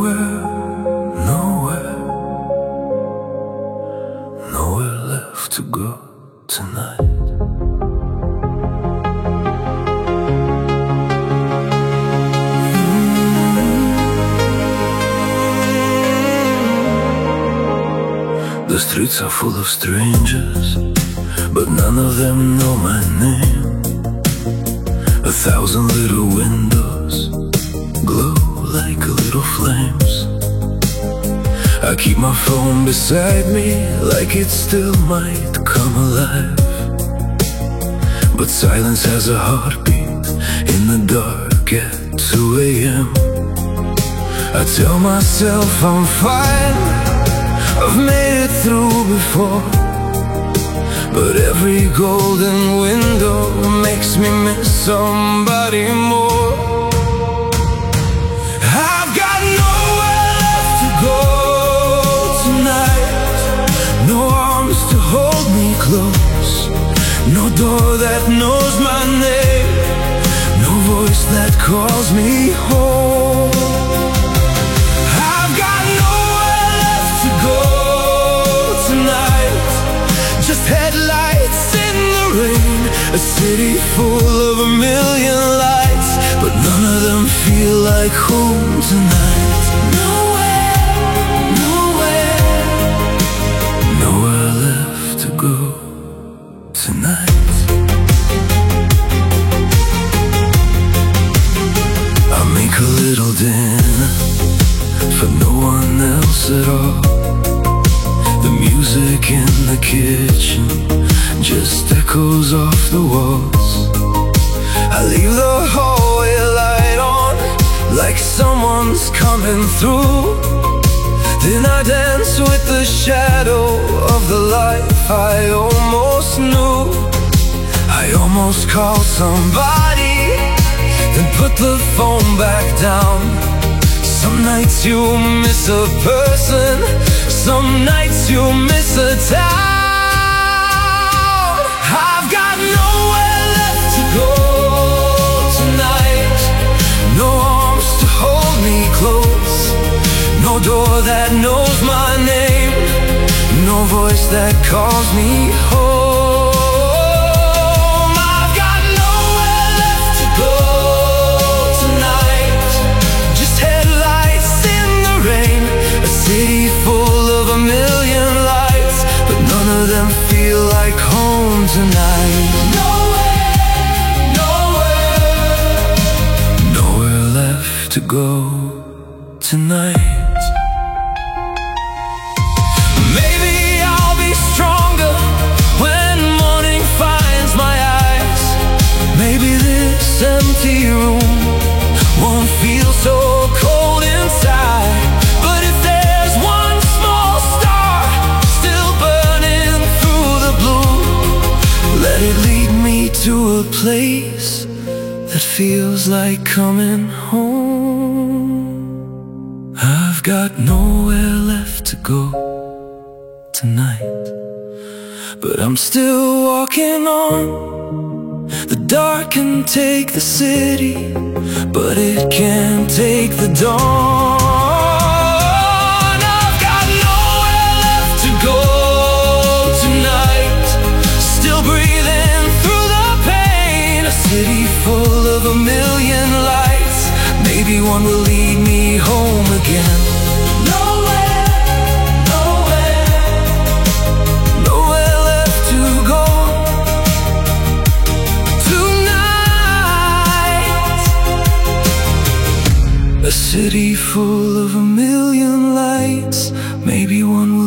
nowhere, nowhere, nowhere left to go tonight. The streets are full of strangers, but none of them know my name. 1,000 little windows glow like little flames. I keep my phone beside me like it still might come alive, but silence has a heartbeat in the dark at 2 a.m. I tell myself I'm fine, I've made it through before, but every golden window makes me miss somebody more. I've got nowhere left to go tonight, no arms to hold me close, no door that knows my name, no voice that calls me home. I've got nowhere left to go tonight, just headlights in the rain, a city full of a million lights, but none of them feel like home tonight. Nowhere, nowhere, nowhere left to go tonight. I make a little dinner for no one else at all. The music in the kitchen just echoes off the walls. I leave the hallway light on like someone's coming through. Then I dance with the shadow of the life I almost knew. I almost called somebody, then put the phone back down. Some nights you miss a person, some nights you miss a town. I've got nowhere left to go tonight, no arms to hold me close, no door that knows my name, no voice that calls me home. I've got nowhere left to go tonight, just headlights in the rain, a city full of a million lights, but none of them feel like home tonight. Nowhere, nowhere, nowhere left to go tonight. Maybe I'll be stronger when morning finds my eyes. Maybe this empty room won't feel so cold inside. But if there's one small star still burning through the blue, let it lead me to a place that feels like coming home. I've got nowhere left to go tonight, but I'm still walking on. The dark can take the city, but it can't take the dawn. I've got nowhere left to go tonight, still breathing through the pain, a city full of a million lights, maybe one will lead me home again. A city full of a million lights, maybe one will